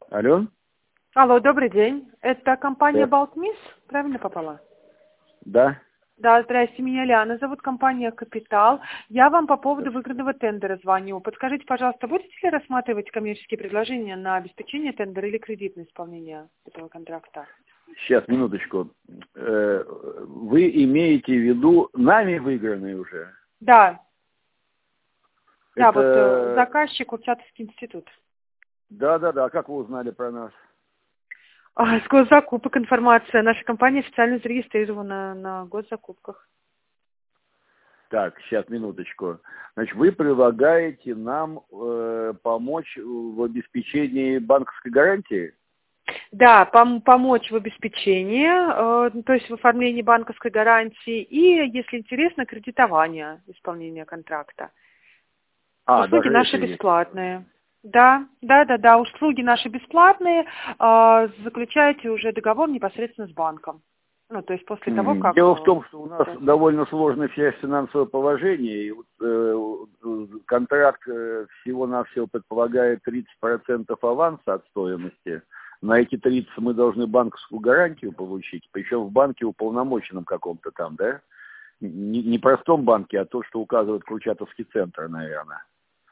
Алло? Алло, добрый день. Это компания Да. Балтмис? Правильно попала? Да. Да, здрасте, меня Ляна зовут, компания «Капитал». Я вам по поводу выигранного тендера звоню. Подскажите, пожалуйста, будете ли рассматривать коммерческие предложения на обеспечение тендера или кредитное исполнение этого контракта? Сейчас, минуточку. Вы имеете в виду нами выигранные уже? Да. Да, Это... вот заказчик Курчатовский институт. Да. А как вы узнали про нас? С госзакупок информация. Наша компания официально зарегистрирована на госзакупках. Так, сейчас, минуточку. Значит, вы предлагаете нам помочь в обеспечении банковской гарантии? Да, помочь в обеспечении, то есть в оформлении банковской гарантии и, если интересно, кредитование исполнения контракта. Услуги даже наши это есть. бесплатные. Да, услуги наши бесплатные, заключаете уже договор непосредственно с банком. Ну, то есть после того, как... Дело в том, что у нас довольно сложное финансовое положение, и контракт всего-навсего предполагает 30% аванса от стоимости. На эти 30 мы должны банковскую гарантию получить, причем в банке уполномоченном каком-то там, да? Не простом банке, а то, что указывает Курчатовский центр, наверное.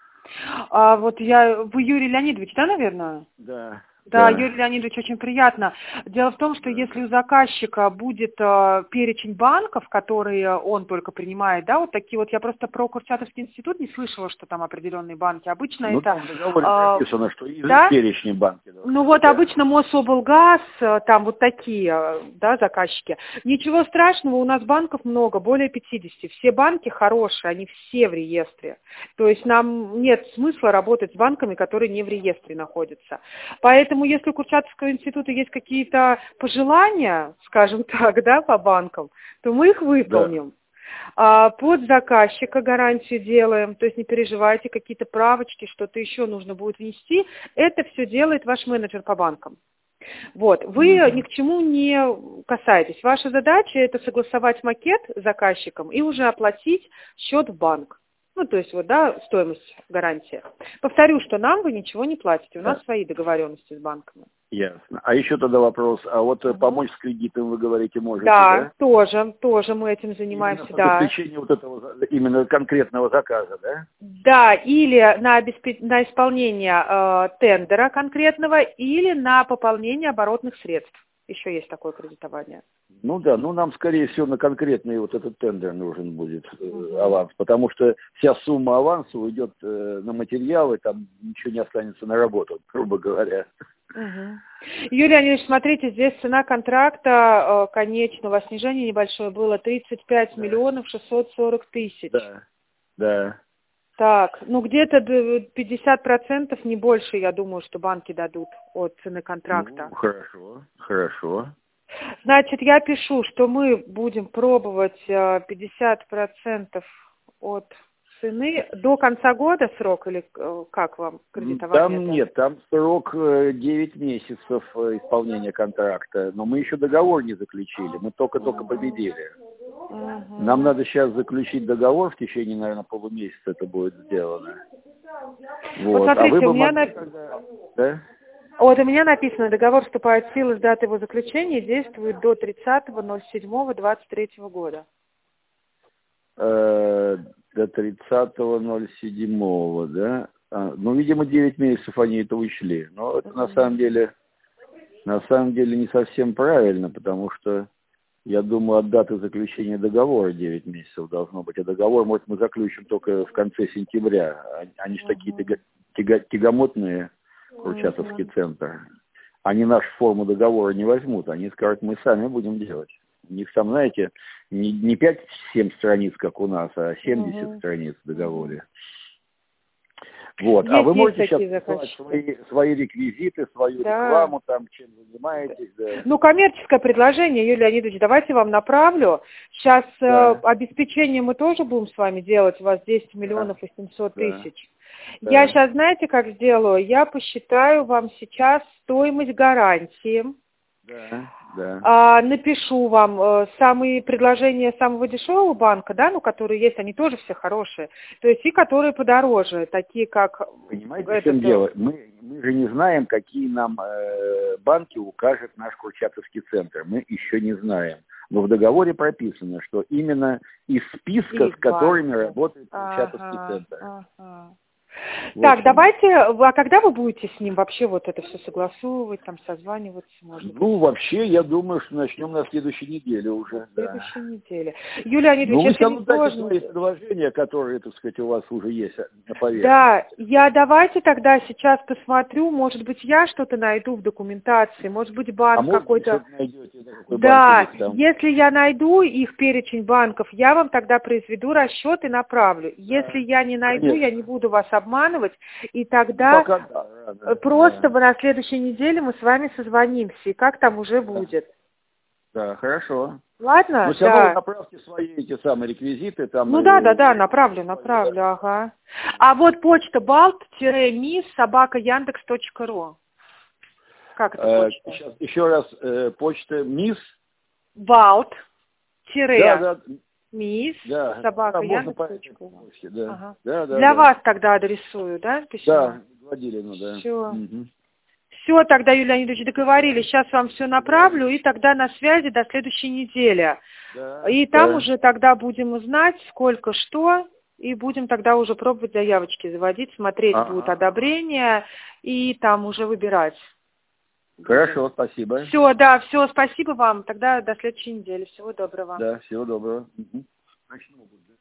Вы Юрий Леонидович, да, наверное? Да. Да, Юрий Леонидович, очень приятно. Дело в том, что если у заказчика будет перечень банков, которые он только принимает, да, вот такие вот, я просто про Курчатовский институт не слышала, что там определенные банки. Обычно это... Там в договоре прописано, что из да? перечня банки. Обычно Мособлгаз, там вот такие, да, заказчики. Ничего страшного, у нас банков много, более 50. Все банки хорошие, они все в реестре. То есть нам нет смысла работать с банками, которые не в реестре находятся. Поэтому если у Курчатовского института есть какие-то пожелания, скажем так, да, по банкам, то мы их выполним. Под заказчика гарантию делаем, то есть не переживайте, какие-то правочки, что-то еще нужно будет внести. Это все делает ваш менеджер по банкам. Вот, вы ни к чему не касаетесь. Ваша задача это согласовать макет с заказчиком и уже оплатить счет в банк. Ну, то есть, стоимость гарантии. Повторю, что нам вы ничего не платите. У нас свои договоренности с банками. Ясно. А еще тогда вопрос. А вот помочь с кредитом, вы говорите, можете, да? Да, тоже мы этим занимаемся, именно да. Обеспечение вот этого, именно конкретного заказа, да? Да, или на исполнение тендера конкретного, или на пополнение оборотных средств. Еще есть такое кредитование. Нам, скорее всего, на конкретный вот этот тендер нужен будет аванс, потому что вся сумма аванса уйдет на материалы, там ничего не останется на работу, грубо говоря. Юрий Леонидович, смотрите, здесь цена контракта конечного снижения небольшое было 35 миллионов 640 тысяч. Да. Так, где-то 50%, не больше, я думаю, что банки дадут от цены контракта. Хорошо. Значит, я пишу, что мы будем пробовать 50% от цены до конца года срок, или как вам кредитование? Там срок 9 месяцев исполнения контракта, но мы еще договор не заключили, мы только победили. Нам надо сейчас заключить договор, в течение, наверное, полумесяца это будет сделано. Вот смотрите, у меня написано, договор вступает в силу с даты его заключения и действует до 30.07.23 года. До 30.07, да? Видимо, 9 месяцев они это учли. Но это на самом деле не совсем правильно, потому что я думаю, от даты заключения договора 9 месяцев должно быть. А договор, может, мы заключим только в конце сентября. Они же такие тягомотные, Курчатовский центр. Они нашу форму договора не возьмут. Они скажут, мы сами будем делать. У них там, знаете, не 5-7 страниц, как у нас, а 70 страниц в договоре. Вот. А вы можете сейчас показать свои реквизиты, свою рекламу, там, чем занимаетесь? Да. Коммерческое предложение, Юрий Леонидович, давайте вам направлю. Сейчас обеспечение мы тоже будем с вами делать, у вас 10 миллионов 800 тысяч. Да. Я сейчас, знаете, как сделаю? Я посчитаю вам сейчас стоимость гарантии. Да. Напишу вам самые предложения самого дешевого банка, да, ну, которые есть, они тоже все хорошие. То есть и которые подороже, такие как... Понимаете, в чем дело? Мы же не знаем, какие нам банки укажет наш Курчатовский центр. Мы еще не знаем. Но в договоре прописано, что именно из списка, с которыми работает Курчатовский центр. Так, давайте, а когда вы будете с ним вообще вот это все согласовывать, там созваниваться, может быть? Ну, вообще, я думаю, что начнем на следующей неделе уже. На следующей неделе. Юлия Леонидович, вы если там не дайте сложно... свои предложения, которые, так сказать, у вас уже есть на поверхности. Да, я давайте тогда сейчас посмотрю, может быть, я что-то найду в документации, может быть, банк какой-то... Да, если я найду их перечень банков, я вам тогда произведу расчет и направлю. Если я не найду, я не буду вас обманывать, и тогда просто на следующей неделе мы с вами созвонимся, и как там уже будет. Да, хорошо. Ладно? Но все равно направьте свои эти самые реквизиты. Там ну да, направлю, ага. А вот почта balt-miss@yandex.ru. Как это почта? Сейчас еще раз, почта miss. Balt- Miss, @yandex.ru. Да. Для вас тогда адресую, да? Письмо? Да, Владилину, да. Все. Все, тогда, Юлия Леонидович, договорились. Сейчас вам все направлю, и тогда на связи до следующей недели. И там уже тогда будем знать, сколько что, и будем тогда уже пробовать заявочки заводить, смотреть будут одобрения, и там уже выбирать. Хорошо, спасибо. Все, да, все, спасибо вам. Тогда до следующей недели. Всего доброго. Да, всего доброго. Начну.